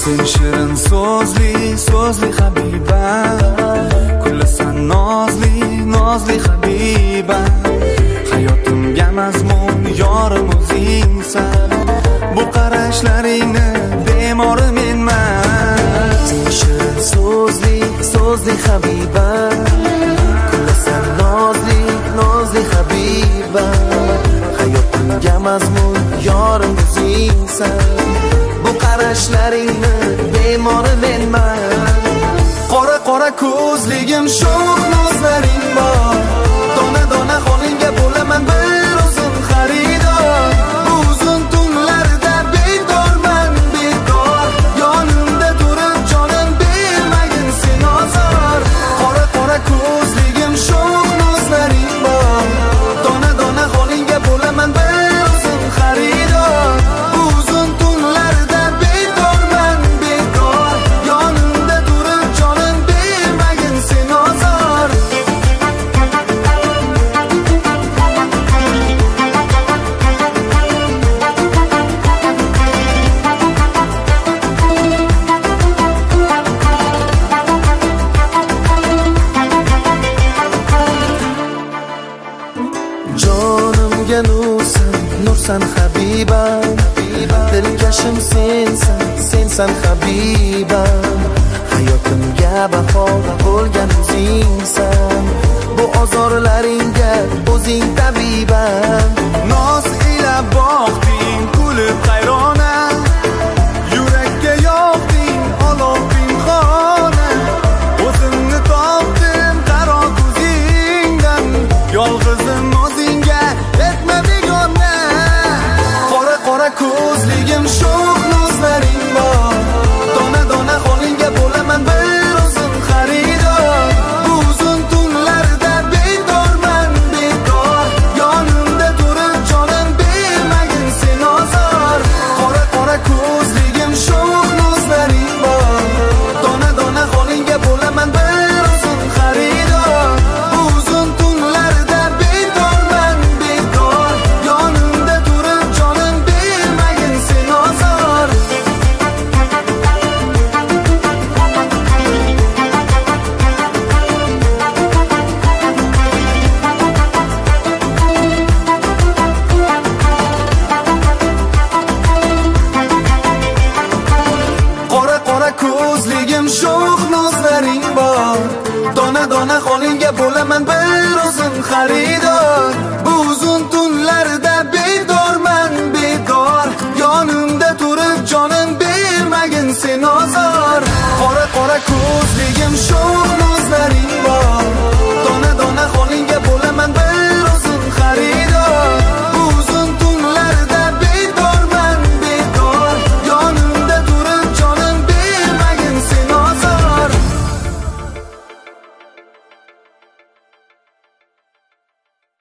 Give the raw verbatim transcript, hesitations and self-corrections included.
sen shirin so'zli so'zli habibam, kulasan nozli nozli habibam, hayotimga mazmun yorim o'zingsan, bu qarashlaringni bemori menman. Sen shirin so'zli so'zli habibam, kulasan nozli nozli habibam, hayotimga mazmun yorim o'zingsan, bu qarashlaringni bemori menman. Qora qora ko'zligim sho'x nozlaring bor, dona dona holingga bo'laman bir o'zim xaridor. Bu uzun tunlarda bedorman bedor, yonimda turib jonim bermagin sen ozor. Qora qora ko'zligim sho'x nozlaring bor, dona dona holingga bo'laman bir o'zim xaridor. Bu uzun tunlarda bedorman bedor, yonimda turib jonim bermagin sen ozor. Jonimga nursan, nursan habibam, dilkashim sensan, sensan habibam, hayotimga bahor bo'lgan o'zingsan, bu ozorlaringga o'zing tabibam. Noz ila boqding kulib hayrona, yurakka yoqding olov pinhona, o'zimni topdim qaro ko'zingdan, yolg'izim o'zingga etma begona. Qora qora ko'zligim sho'x nozlaring bor, dona dona holingga bo'laman bir o'zim xaridor. Bu uzun tunlarda bedorman bedor, yonimda turib jonim bermagin sen ozor. Qora qora ko'zligim sho'x nozlaring bor, dona dona holingga bo'laman bir o'zim xaridor. Bu uzun tunlarda bedorman bedor, yonimda turib jonim bermagin sen ozor. Qora qora ko'zligim sho'x nozlaring bor, dona dona holingga bo'laman bir o'zim xaridor.